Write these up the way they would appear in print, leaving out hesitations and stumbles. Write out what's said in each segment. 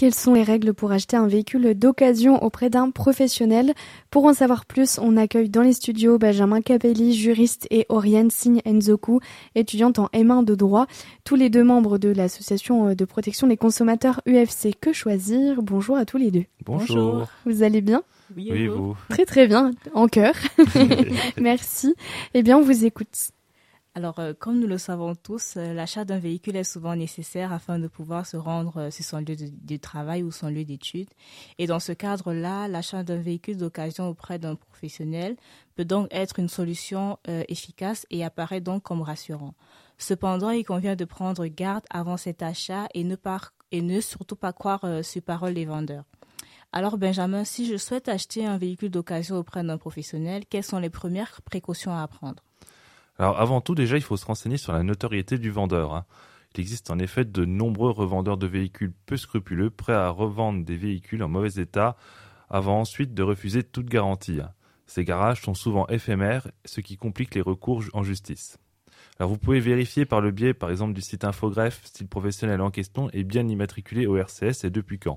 Quelles sont les règles pour acheter un véhicule d'occasion auprès d'un professionnel? Pour en savoir plus, on accueille dans les studios Benjamin Capelli, juriste, et Oriane Signe-Nzoku, étudiante en M1 de droit, tous les deux membres de l'association de protection des consommateurs UFC Que Choisir. Bonjour à tous les deux. Bonjour. Vous allez bien? Oui, vous. Très très bien, en cœur. Merci. Eh bien, on vous écoute. Alors, comme nous le savons tous, l'achat d'un véhicule est souvent nécessaire afin de pouvoir se rendre sur son lieu de travail ou son lieu d'études. Et dans ce cadre-là, l'achat d'un véhicule d'occasion auprès d'un professionnel peut donc être une solution efficace et apparaît donc comme rassurant. Cependant, il convient de prendre garde avant cet achat et ne surtout pas croire sur parole des vendeurs. Alors Benjamin, si je souhaite acheter un véhicule d'occasion auprès d'un professionnel, quelles sont les premières précautions à prendre ? Alors avant tout, déjà, il faut se renseigner sur la notoriété du vendeur. Il existe en effet de nombreux revendeurs de véhicules peu scrupuleux, prêts à revendre des véhicules en mauvais état avant ensuite de refuser toute garantie. Ces garages sont souvent éphémères, ce qui complique les recours en justice. Alors vous pouvez vérifier par le biais, par exemple, du site Infogreffe si le professionnel en question est bien immatriculé au RCS et depuis quand.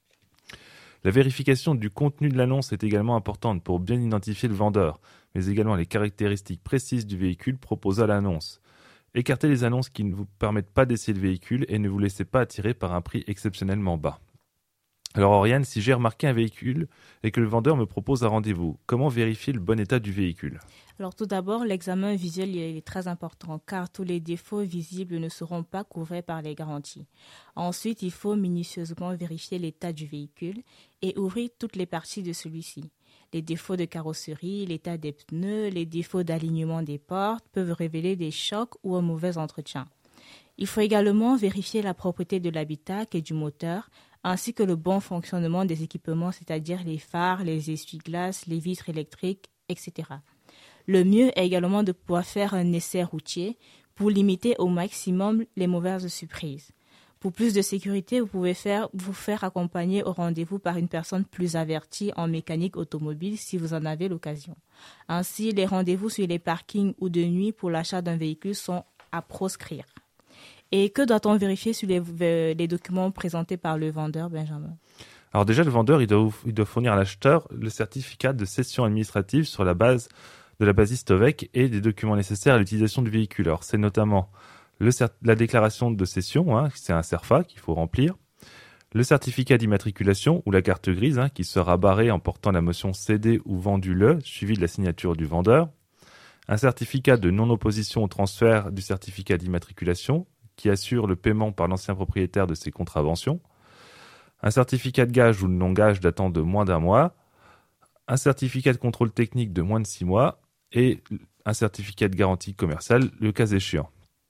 La vérification du contenu de l'annonce est également importante pour bien identifier le vendeur, mais également les caractéristiques précises du véhicule proposé à l'annonce. Écartez les annonces qui ne vous permettent pas d'essayer le véhicule et ne vous laissez pas attirer par un prix exceptionnellement bas. Alors Oriane, si j'ai remarqué un véhicule et que le vendeur me propose un rendez-vous, comment vérifier le bon état du véhicule ? Alors tout d'abord, l'examen visuel il est très important car tous les défauts visibles ne seront pas couverts par les garanties. Ensuite, il faut minutieusement vérifier l'état du véhicule et ouvrir toutes les parties de celui-ci. Les défauts de carrosserie, l'état des pneus, les défauts d'alignement des portes peuvent révéler des chocs ou un mauvais entretien. Il faut également vérifier la propreté de l'habitacle et du moteur, ainsi que le bon fonctionnement des équipements, c'est-à-dire les phares, les essuie-glaces, les vitres électriques, etc. Le mieux est également de pouvoir faire un essai routier pour limiter au maximum les mauvaises surprises. Pour plus de sécurité, vous pouvez vous faire accompagner au rendez-vous par une personne plus avertie en mécanique automobile si vous en avez l'occasion. Ainsi, les rendez-vous sur les parkings ou de nuit pour l'achat d'un véhicule sont à proscrire. Et que doit-on vérifier sur les documents présentés par le vendeur, Benjamin ? Alors déjà, le vendeur il doit fournir à l'acheteur le certificat de cession administrative sur la base de la BASIS TOVEC et des documents nécessaires à l'utilisation du véhicule. Alors c'est notamment la déclaration de cession, c'est un CERFA qu'il faut remplir, le certificat d'immatriculation ou la carte grise qui sera barrée en portant la mention cédé ou vendu le, suivi de la signature du vendeur, un certificat de non-opposition au transfert du certificat d'immatriculation qui assure le paiement par l'ancien propriétaire de ses contraventions, un certificat de gage ou de non-gage datant de moins d'un mois, un certificat de contrôle technique de moins de 6 mois et un certificat de garantie commerciale, le cas échéant.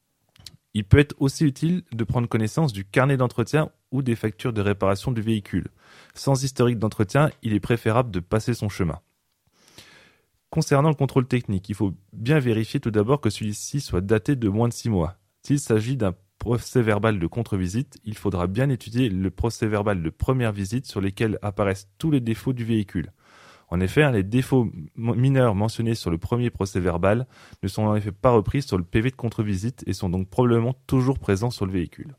Il peut être aussi utile de prendre connaissance du carnet d'entretien ou des factures de réparation du véhicule. Sans historique d'entretien, il est préférable de passer son chemin. Concernant le contrôle technique, il faut bien vérifier tout d'abord que celui-ci soit daté de moins de 6 mois. S'il s'agit d'un procès-verbal de contre-visite, il faudra bien étudier le procès-verbal de première visite sur lesquels apparaissent tous les défauts du véhicule. En effet, les défauts mineurs mentionnés sur le premier procès-verbal ne sont en effet pas repris sur le PV de contre-visite et sont donc probablement toujours présents sur le véhicule.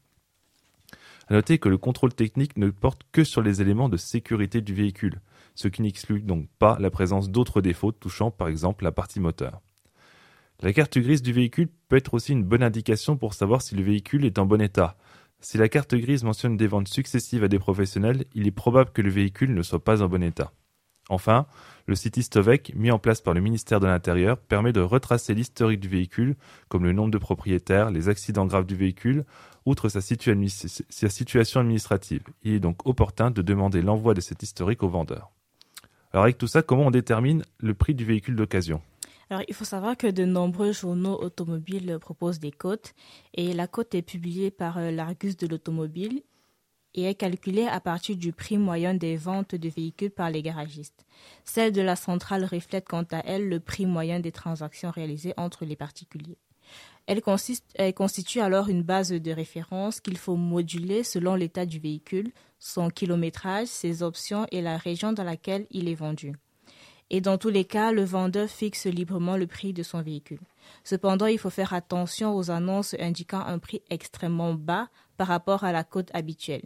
À noter que le contrôle technique ne porte que sur les éléments de sécurité du véhicule, ce qui n'exclut donc pas la présence d'autres défauts touchant par exemple la partie moteur. La carte grise du véhicule peut être aussi une bonne indication pour savoir si le véhicule est en bon état. Si la carte grise mentionne des ventes successives à des professionnels, il est probable que le véhicule ne soit pas en bon état. Enfin, le site Istovec, mis en place par le ministère de l'Intérieur, permet de retracer l'historique du véhicule, comme le nombre de propriétaires, les accidents graves du véhicule, outre sa situation administrative. Il est donc opportun de demander l'envoi de cet historique au vendeur. Alors avec tout ça, comment on détermine le prix du véhicule d'occasion ? Alors, il faut savoir que de nombreux journaux automobiles proposent des cotes et la cote est publiée par l'Argus de l'automobile et est calculée à partir du prix moyen des ventes de véhicules par les garagistes. Celle de la centrale reflète quant à elle le prix moyen des transactions réalisées entre les particuliers. Elle constitue alors une base de référence qu'il faut moduler selon l'état du véhicule, son kilométrage, ses options et la région dans laquelle il est vendu. Et dans tous les cas, le vendeur fixe librement le prix de son véhicule. Cependant, il faut faire attention aux annonces indiquant un prix extrêmement bas par rapport à la cote habituelle.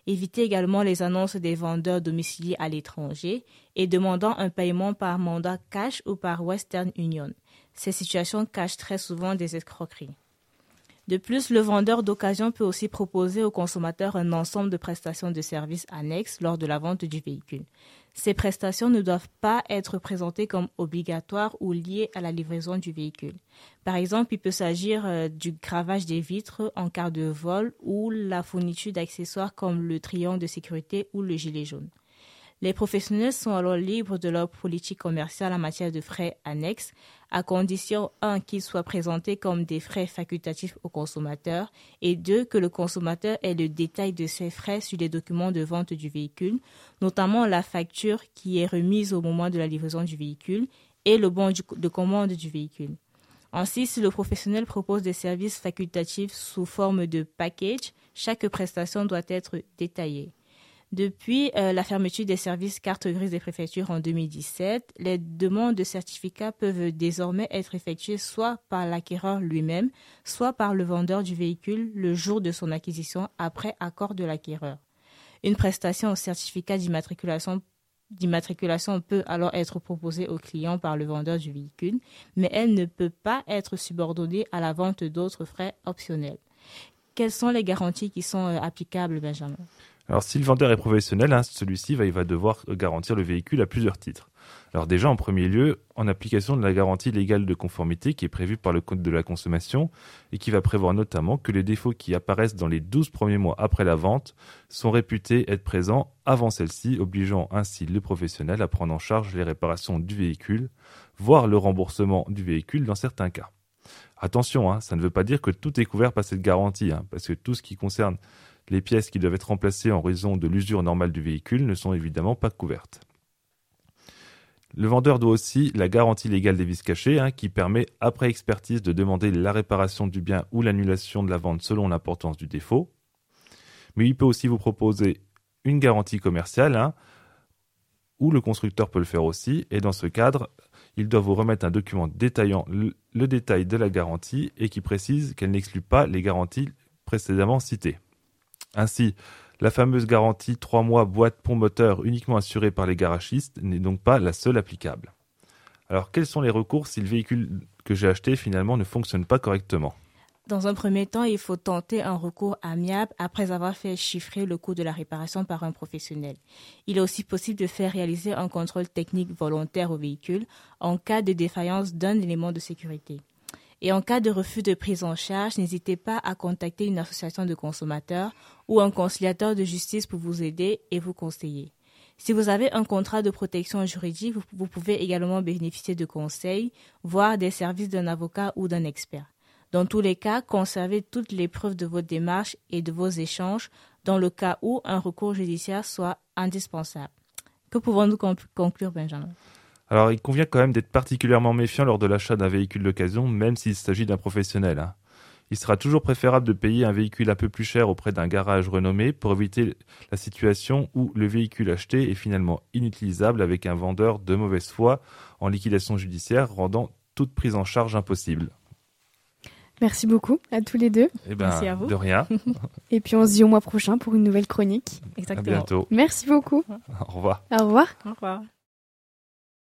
Évitez également les annonces des vendeurs domiciliés à l'étranger et demandant un paiement par mandat cash ou par Western Union. Ces situations cachent très souvent des escroqueries. De plus, le vendeur d'occasion peut aussi proposer au consommateur un ensemble de prestations de services annexes lors de la vente du véhicule. Ces prestations ne doivent pas être présentées comme obligatoires ou liées à la livraison du véhicule. Par exemple, il peut s'agir du gravage des vitres en cas de vol ou la fourniture d'accessoires comme le triangle de sécurité ou le gilet jaune. Les professionnels sont alors libres de leur politique commerciale en matière de frais annexes, à condition 1 qu'ils soient présentés comme des frais facultatifs au consommateur et 2 que le consommateur ait le détail de ces frais sur les documents de vente du véhicule, notamment la facture qui est remise au moment de la livraison du véhicule et le bon de commande du véhicule. Ainsi, si le professionnel propose des services facultatifs sous forme de package, chaque prestation doit être détaillée. Depuis la fermeture des services carte grise des préfectures en 2017, les demandes de certificats peuvent désormais être effectuées soit par l'acquéreur lui-même, soit par le vendeur du véhicule le jour de son acquisition après accord de l'acquéreur. Une prestation au certificat d'immatriculation peut alors être proposée au client par le vendeur du véhicule, mais elle ne peut pas être subordonnée à la vente d'autres frais optionnels. Quelles sont les garanties qui sont applicables, Benjamin ? Alors, si le vendeur est professionnel, celui-ci va devoir garantir le véhicule à plusieurs titres. Alors déjà, en premier lieu, en application de la garantie légale de conformité qui est prévue par le Code de la consommation et qui va prévoir notamment que les défauts qui apparaissent dans les 12 premiers mois après la vente sont réputés être présents avant celle-ci, obligeant ainsi le professionnel à prendre en charge les réparations du véhicule, voire le remboursement du véhicule dans certains cas. Attention, ça ne veut pas dire que tout est couvert par cette garantie, parce que tout ce qui concerne les pièces qui doivent être remplacées en raison de l'usure normale du véhicule ne sont évidemment pas couvertes. Le vendeur doit aussi la garantie légale des vices cachés, qui permet, après expertise, de demander la réparation du bien ou l'annulation de la vente selon l'importance du défaut. Mais il peut aussi vous proposer une garantie commerciale, ou le constructeur peut le faire aussi, et dans ce cadre, il doit vous remettre un document détaillant le détail de la garantie et qui précise qu'elle n'exclut pas les garanties précédemment citées. Ainsi, la fameuse garantie 3 mois boîte pont moteur uniquement assurée par les garagistes n'est donc pas la seule applicable. Alors, quels sont les recours si le véhicule que j'ai acheté finalement ne fonctionne pas correctement ? Dans un premier temps, il faut tenter un recours amiable après avoir fait chiffrer le coût de la réparation par un professionnel. Il est aussi possible de faire réaliser un contrôle technique volontaire au véhicule en cas de défaillance d'un élément de sécurité. Et en cas de refus de prise en charge, n'hésitez pas à contacter une association de consommateurs ou un conciliateur de justice pour vous aider et vous conseiller. Si vous avez un contrat de protection juridique, vous pouvez également bénéficier de conseils, voire des services d'un avocat ou d'un expert. Dans tous les cas, conservez toutes les preuves de votre démarche et de vos échanges dans le cas où un recours judiciaire soit indispensable. Que pouvons-nous conclure, Benjamin ? Alors, il convient quand même d'être particulièrement méfiant lors de l'achat d'un véhicule d'occasion, même s'il s'agit d'un professionnel. Il sera toujours préférable de payer un véhicule un peu plus cher auprès d'un garage renommé pour éviter la situation où le véhicule acheté est finalement inutilisable avec un vendeur de mauvaise foi en liquidation judiciaire, rendant toute prise en charge impossible. Merci beaucoup à tous les deux. Merci à vous. De rien. Et puis on se dit au mois prochain pour une nouvelle chronique. Exactement. À bientôt. Merci beaucoup. Au revoir. Au revoir. Au revoir.